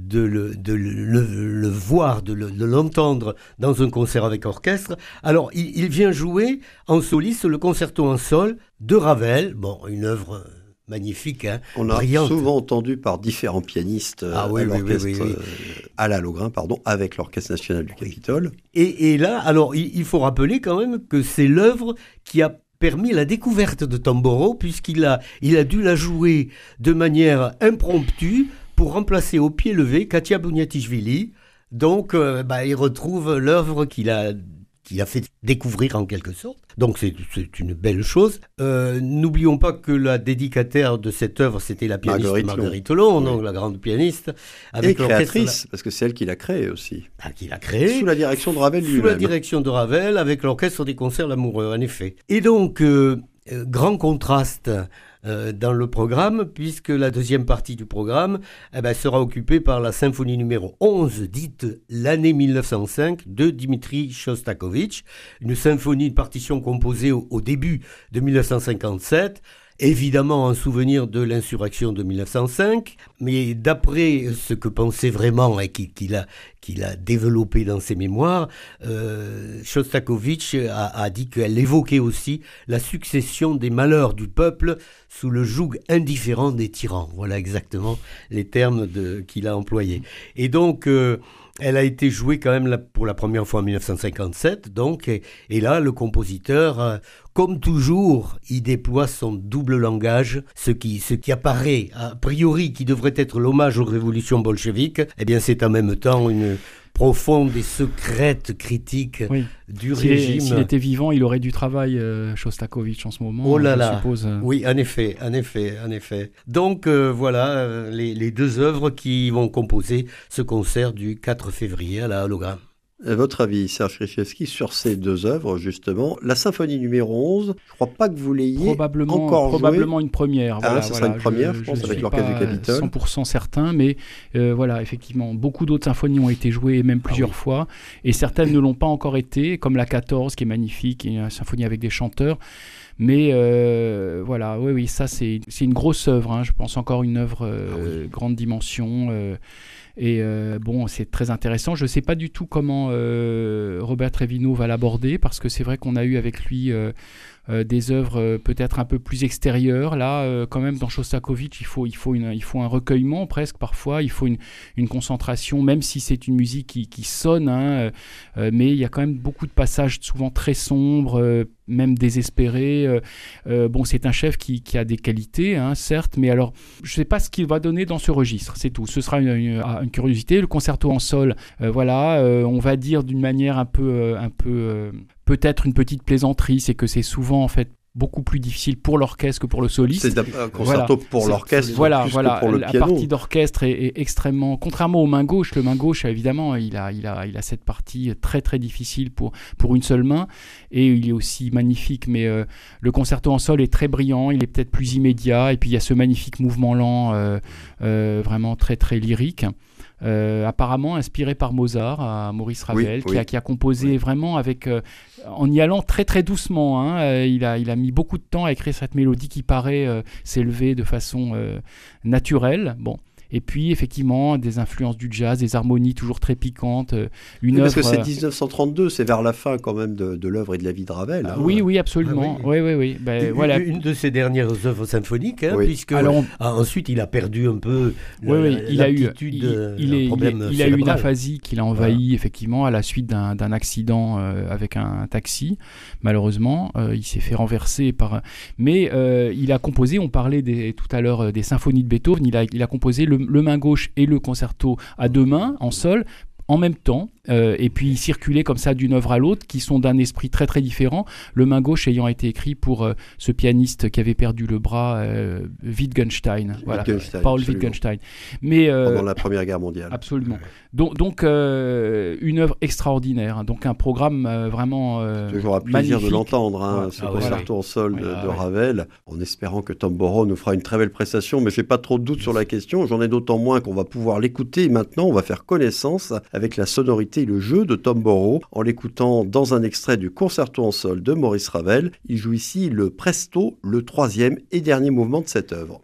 le voir, de l'entendre dans un concert avec orchestre. Alors, il vient jouer en soliste le concerto en sol de Ravel, bon, une œuvre magnifique, hein, on a brillante. Souvent entendu par différents pianistes à l'orchestre, à la Lougrain, avec l'Orchestre National du Capitole. Et là, alors, il faut rappeler quand même que c'est l'œuvre qui a permis la découverte de Tom Boro, puisqu'il a dû la jouer de manière impromptue pour remplacer au pied levé Katia Bouniatichvili. Donc, il retrouve l'œuvre qu'il a fait découvrir en quelque sorte. Donc, c'est une belle chose. N'oublions pas que la dédicataire de cette œuvre, c'était la pianiste Marguerite Long, donc la grande pianiste. Avec et créatrice, parce que c'est elle qui l'a créée aussi. Qui l'a créée. Sous la direction de Ravel lui-même. Sous la direction de Ravel, avec l'Orchestre des Concerts L'Amoureux, en effet. Et donc, grand contraste dans le programme, puisque la deuxième partie du programme sera occupée par la symphonie numéro 11, dite l'année 1905, de Dimitri Shostakovich, une symphonie de partition composée au début de 1957, évidemment en souvenir de l'insurrection de 1905, mais d'après ce que pensait vraiment et qu'il a développé dans ses mémoires, Shostakovich a dit qu'elle évoquait aussi la succession des malheurs du peuple sous le joug indifférent des tyrans. Voilà exactement les termes qu'il a employés. Et donc, elle a été jouée quand même pour la première fois en 1957, donc, et là, le compositeur, comme toujours, il déploie son double langage, ce qui apparaît a priori qui devrait être l'hommage aux révolutions bolcheviques, eh bien c'est en même temps une profonde et secrète critique du régime. S'il était vivant, il aurait du travail, Shostakovich, en ce moment. Oh là là, je suppose. Oui, en effet. Donc voilà les deux œuvres qui vont composer ce concert du 4 février à la Hologramme. Votre avis, Serge Krzyzewski, sur ces deux œuvres, justement. La symphonie numéro 11, je ne crois pas que vous l'ayez encore probablement une première. Voilà, ça sera une première, je pense, avec l'Orchestre du Capitole. 100% certain, mais voilà, effectivement, beaucoup d'autres symphonies ont été jouées, même plusieurs fois, et certaines ne l'ont pas encore été, comme la 14, qui est magnifique, et une symphonie avec des chanteurs. Mais voilà, oui, ça c'est une grosse œuvre, hein, je pense encore une œuvre grande dimension. Et bon, c'est très intéressant. Je ne sais pas du tout comment Robert Trevino va l'aborder, parce que c'est vrai qu'on a eu avec lui des œuvres peut-être un peu plus extérieures. Là, quand même, dans Shostakovich, il faut un recueillement presque parfois. Il faut une concentration, même si c'est une musique qui sonne, hein, mais il y a quand même beaucoup de passages souvent très sombres, même désespérés. Bon, c'est un chef qui a des qualités, hein, certes, mais alors, je ne sais pas ce qu'il va donner dans ce registre, c'est tout. Ce sera une curiosité. Le concerto en sol, voilà, on va dire d'une manière un peu peut-être une petite plaisanterie, c'est que c'est souvent en fait beaucoup plus difficile pour l'orchestre que pour le soliste. C'est un concerto pour l'orchestre, voilà, plus que pour le piano. La partie d'orchestre est extrêmement... Contrairement au main gauche, le main gauche, évidemment, il a cette partie très très difficile pour une seule main, et il est aussi magnifique, mais le concerto en sol est très brillant, il est peut-être plus immédiat, et puis il y a ce magnifique mouvement lent, vraiment très très lyrique. Apparemment inspiré par Mozart, à Maurice Ravel, qui a composé vraiment en y allant très très doucement, hein. Il a mis beaucoup de temps à écrire cette mélodie qui paraît s'élever de façon naturelle. Bon. Et puis, effectivement, des influences du jazz, des harmonies toujours très piquantes. Parce que c'est 1932, c'est vers la fin quand même de l'œuvre et de la vie de Ravel. Hein. Oui, absolument. Oui. Voilà. Une de ses dernières œuvres symphoniques, hein, puisque ensuite il a perdu un peu l'aptitude. Il a eu une aphasie qui l'a envahi, effectivement, à la suite d'un accident avec un taxi. Malheureusement, il s'est fait renverser par... Mais il a composé, on parlait tout à l'heure des symphonies de Beethoven, il a composé le main gauche et le concerto à deux mains, en sol, en même temps, et puis circuler comme ça d'une œuvre à l'autre, qui sont d'un esprit très très différent. Le main gauche ayant été écrit pour ce pianiste qui avait perdu le bras, Wittgenstein, Paul Wittgenstein. Mais pendant la Première Guerre mondiale. Absolument. Donc une œuvre extraordinaire, hein. Donc un programme vraiment toujours un plaisir magnifique de l'entendre, ce concerto en sol de Ravel, en espérant que Tom Borrow nous fera une très belle prestation, mais j'ai pas trop de doute sur la question, j'en ai d'autant moins qu'on va pouvoir l'écouter. Maintenant, on va faire connaissance avec la sonorité et le jeu de Tom Borrow en l'écoutant dans un extrait du concerto en sol de Maurice Ravel. Il joue ici le presto, le 3e et dernier mouvement de cette œuvre.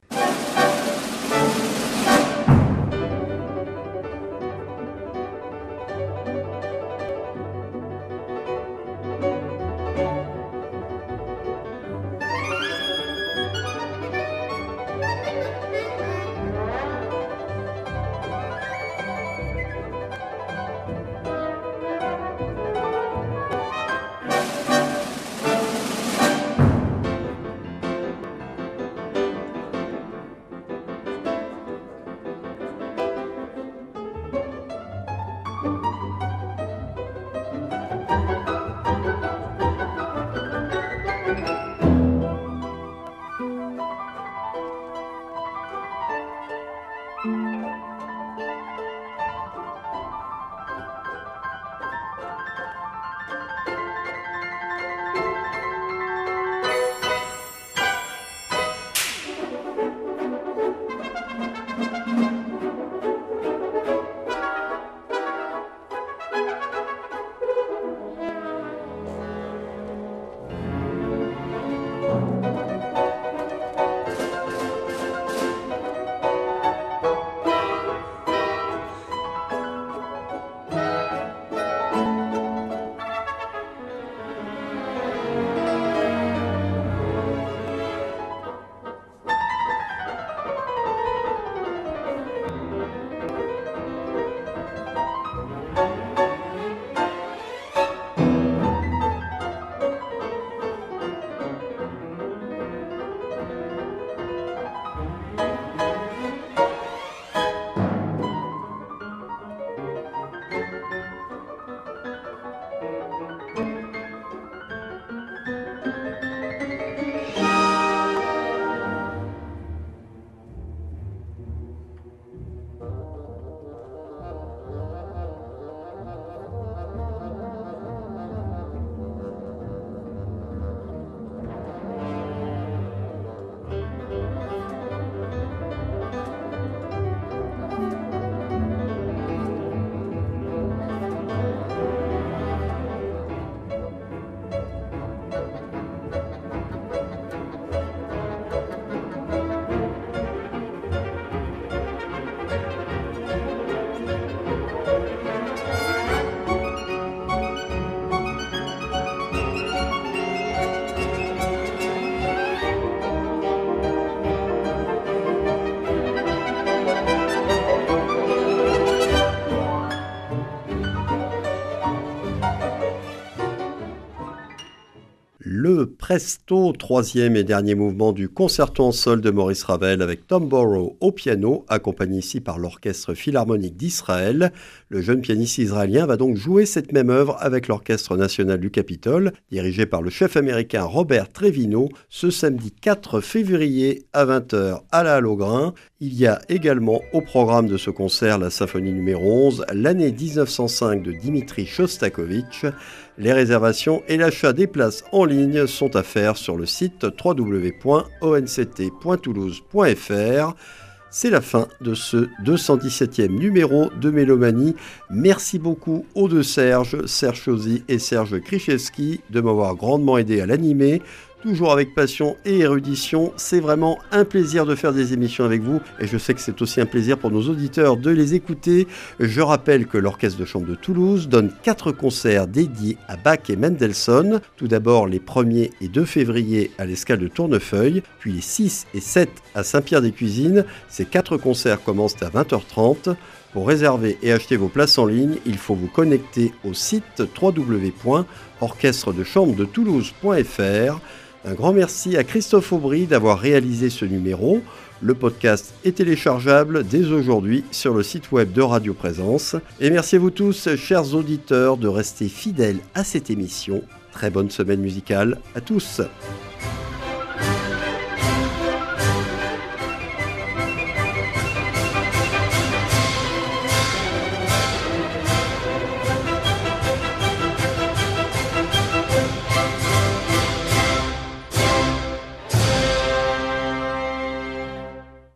Le presto, 3e et dernier mouvement du concerto en sol de Maurice Ravel avec Tom Borrow au piano, accompagné ici par l'Orchestre Philharmonique d'Israël. Le jeune pianiste israélien va donc jouer cette même œuvre avec l'Orchestre National du Capitole, dirigé par le chef américain Robert Trevino, ce samedi 4 février à 20h à la Halle aux Grains. Il y a également au programme de ce concert la symphonie numéro 11, l'année 1905 de Dimitri Shostakovich. Les réservations et l'achat des places en ligne sont à faire sur le site www.onct.toulouse.fr. C'est la fin de ce 217e numéro de Mélomanie. Merci beaucoup aux deux Serge Chauzy et Serge Krichevski, de m'avoir grandement aidé à l'animer. Toujours avec passion et érudition, c'est vraiment un plaisir de faire des émissions avec vous et je sais que c'est aussi un plaisir pour nos auditeurs de les écouter. Je rappelle que l'Orchestre de Chambre de Toulouse donne 4 concerts dédiés à Bach et Mendelssohn. Tout d'abord les 1er et 2 février à l'Escale de Tournefeuille, puis les 6 et 7 à Saint-Pierre-des-Cuisines. Ces 4 concerts commencent à 20h30. Pour réserver et acheter vos places en ligne, il faut vous connecter au site www.orchestredechambre-de-toulouse.fr. Un grand merci à Christophe Aubry d'avoir réalisé ce numéro. Le podcast est téléchargeable dès aujourd'hui sur le site web de Radio Présence. Et merci à vous tous, chers auditeurs, de rester fidèles à cette émission. Très bonne semaine musicale à tous.